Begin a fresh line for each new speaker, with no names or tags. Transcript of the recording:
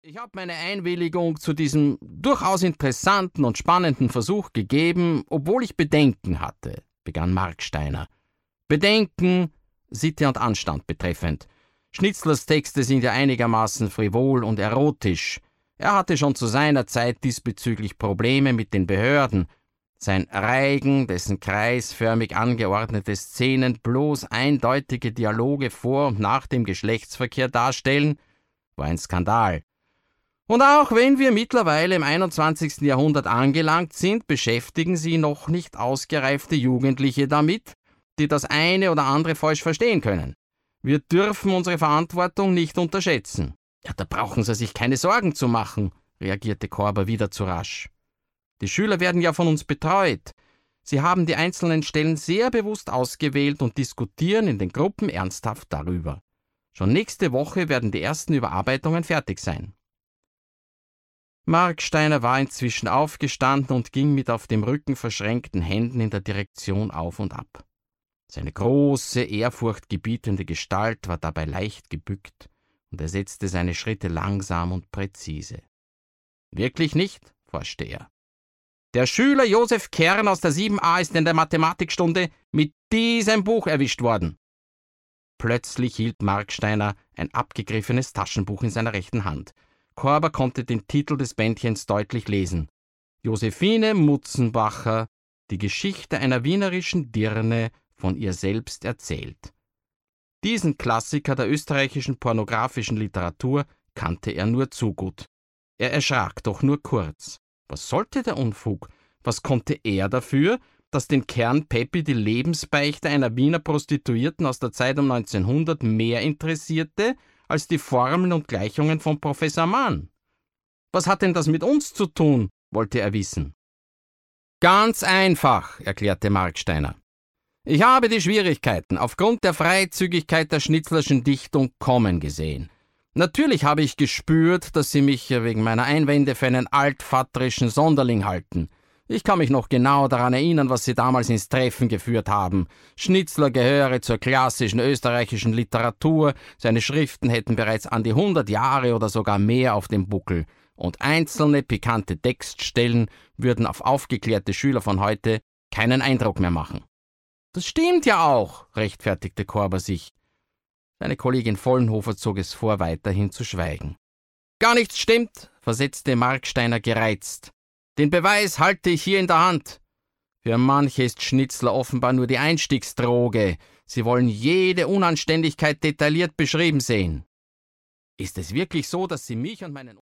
Ich habe meine Einwilligung zu diesem durchaus interessanten und spannenden Versuch gegeben, obwohl ich Bedenken hatte, begann Marksteiner. Bedenken, Sitte und Anstand betreffend. Schnitzlers Texte sind ja einigermaßen frivol und erotisch. Er hatte schon zu seiner Zeit diesbezüglich Probleme mit den Behörden. Sein Reigen, dessen kreisförmig angeordnete Szenen bloß eindeutige Dialoge vor und nach dem Geschlechtsverkehr darstellen, war ein Skandal. Und auch wenn wir mittlerweile im 21. Jahrhundert angelangt sind, beschäftigen sie noch nicht ausgereifte Jugendliche damit, die das eine oder andere falsch verstehen können. Wir dürfen unsere Verantwortung nicht unterschätzen. Ja, da brauchen Sie sich keine Sorgen zu machen, reagierte Korber wieder zu rasch. Die Schüler werden ja von uns betreut. Sie haben die einzelnen Stellen sehr bewusst ausgewählt und diskutieren in den Gruppen ernsthaft darüber. Schon nächste Woche werden die ersten Überarbeitungen fertig sein. Marksteiner war inzwischen aufgestanden und ging mit auf dem Rücken verschränkten Händen in der Direktion auf und ab. Seine große, ehrfurchtgebietende Gestalt war dabei leicht gebückt, und er setzte seine Schritte langsam und präzise. »Wirklich nicht?« forschte er. »Der Schüler Josef Kern aus der 7a ist in der Mathematikstunde mit diesem Buch erwischt worden.« Plötzlich hielt Marksteiner ein abgegriffenes Taschenbuch in seiner rechten Hand. Korber konnte den Titel des Bändchens deutlich lesen. »Josephine Mutzenbacher, die Geschichte einer wienerischen Dirne, von ihr selbst erzählt.« Diesen Klassiker der österreichischen pornografischen Literatur kannte er nur zu gut. Er erschrak doch nur kurz. Was sollte der Unfug? Was konnte er dafür, dass den Kern Peppi die Lebensbeichte einer Wiener Prostituierten aus der Zeit um 1900 mehr interessierte als die Formeln und Gleichungen von Professor Mann? Was hat denn das mit uns zu tun, wollte er wissen. Ganz einfach, erklärte Marksteiner. Ich habe die Schwierigkeiten aufgrund der Freizügigkeit der Schnitzlerschen Dichtung kommen gesehen. Natürlich habe ich gespürt, dass sie mich wegen meiner Einwände für einen altvatterischen Sonderling halten. Ich kann mich noch genau daran erinnern, was sie damals ins Treffen geführt haben. Schnitzler gehöre zur klassischen österreichischen Literatur, seine Schriften hätten bereits an die 100 Jahre oder sogar mehr auf dem Buckel, und einzelne pikante Textstellen würden auf aufgeklärte Schüler von heute keinen Eindruck mehr machen. »Das stimmt ja auch«, rechtfertigte Korber sich. Seine Kollegin Vollenhofer zog es vor, weiterhin zu schweigen. »Gar nichts stimmt«, versetzte Marksteiner gereizt. »Den Beweis halte ich hier in der Hand. Für manche ist Schnitzler offenbar nur die Einstiegsdroge. Sie wollen jede Unanständigkeit detailliert beschrieben sehen. Ist es wirklich so, dass Sie mich und meinen